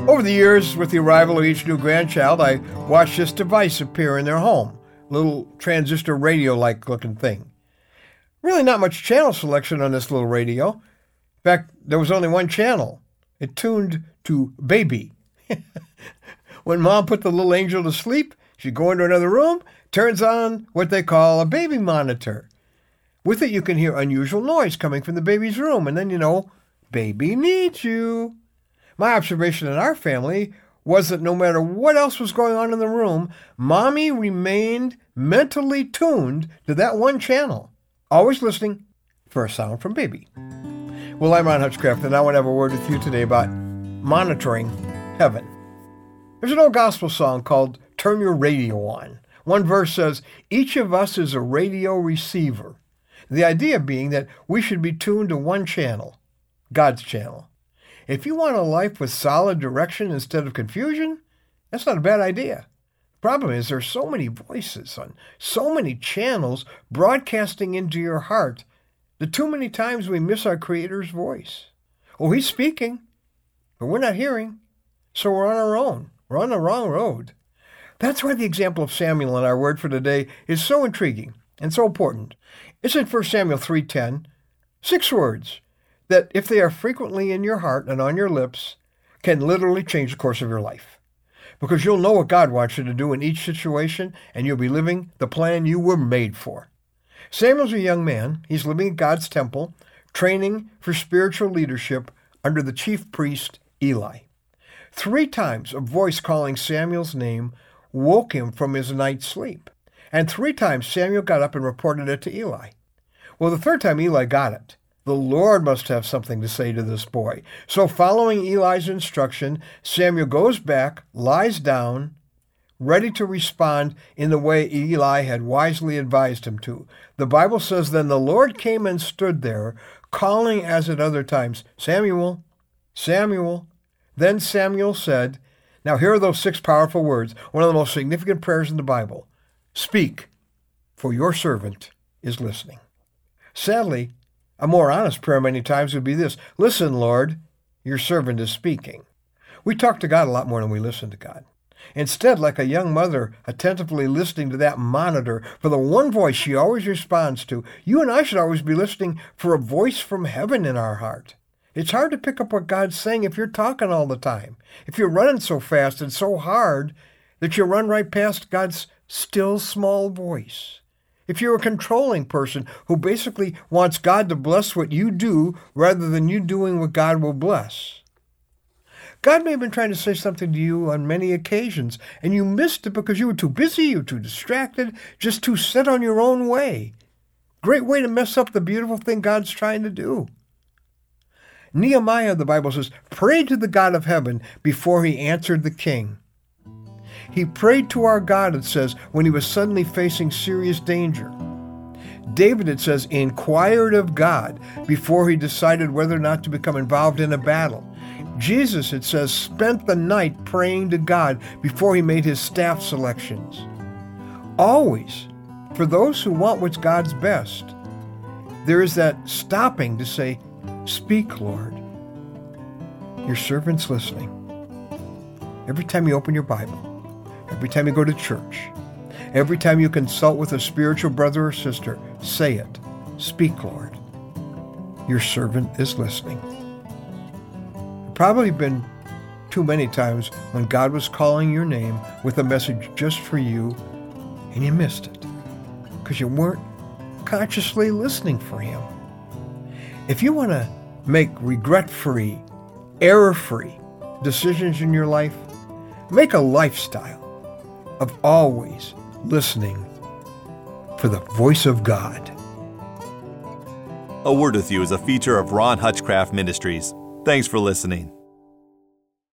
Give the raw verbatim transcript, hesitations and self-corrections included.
Over the years, with the arrival of each new grandchild, I watched this device appear in their home, a little transistor radio-like looking thing. Really not much channel selection on this little radio. In fact, there was only one channel. It tuned to baby. When Mom put the little angel to sleep, she'd go into another room, turns on what they call a baby monitor. With it, you can hear unusual noise coming from the baby's room, and then you know, baby needs you. My observation in our family was that no matter what else was going on in the room, Mommy remained mentally tuned to that one channel, always listening for a sound from baby. Well, I'm Ron Hutchcraft, and I want to have a word with you today about monitoring heaven. There's an old gospel song called Turn Your Radio On. One verse says, each of us is a radio receiver. The idea being that we should be tuned to one channel, God's channel. If you want a life with solid direction instead of confusion, that's not a bad idea. The problem is there's so many voices on so many channels broadcasting into your heart that too many times we miss our Creator's voice. Oh, He's speaking, but we're not hearing, so we're on our own. We're on the wrong road. That's why the example of Samuel in our word for today is so intriguing and so important. It's in First Samuel three ten, six words that, if they are frequently in your heart and on your lips, can literally change the course of your life. Because you'll know what God wants you to do in each situation, and you'll be living the plan you were made for. Samuel's a young man. He's living in God's temple, training for spiritual leadership under the chief priest, Eli. Three times a voice calling Samuel's name woke him from his night's sleep. And three times Samuel got up and reported it to Eli. Well, the third time Eli got it, the Lord must have something to say to this boy. So following Eli's instruction, Samuel goes back, lies down, ready to respond in the way Eli had wisely advised him to. The Bible says, then the Lord came and stood there, calling as at other times, Samuel, Samuel. Then Samuel said, now here are those six powerful words, one of the most significant prayers in the Bible. Speak, for your servant is listening. Sadly, a more honest prayer many times would be this, listen, Lord, your servant is speaking. We talk to God a lot more than we listen to God. Instead, like a young mother attentively listening to that monitor for the one voice she always responds to, you and I should always be listening for a voice from heaven in our heart. It's hard to pick up what God's saying if you're talking all the time, if you're running so fast and so hard that you run right past God's still small voice. If you're a controlling person who basically wants God to bless what you do rather than you doing what God will bless. God may have been trying to say something to you on many occasions, and you missed it because you were too busy, you were too distracted, just too set on your own way. Great way to mess up the beautiful thing God's trying to do. Nehemiah, the Bible says, prayed to the God of heaven before he answered the king. He prayed to our God, it says, when he was suddenly facing serious danger. David, it says, inquired of God before he decided whether or not to become involved in a battle. Jesus, it says, spent the night praying to God before he made his staff selections. Always, for those who want what's God's best, there is that stopping to say, speak, Lord. Your servant's listening. Every time you open your Bible, every time you go to church, every time you consult with a spiritual brother or sister, say it. Speak, Lord. Your servant is listening. There probably been too many times when God was calling your name with a message just for you, and you missed it because you weren't consciously listening for him. If you want to make regret-free, error-free decisions in your life, make a lifestyle of always listening for the voice of God. A Word With You is a feature of Ron Hutchcraft Ministries. Thanks for listening.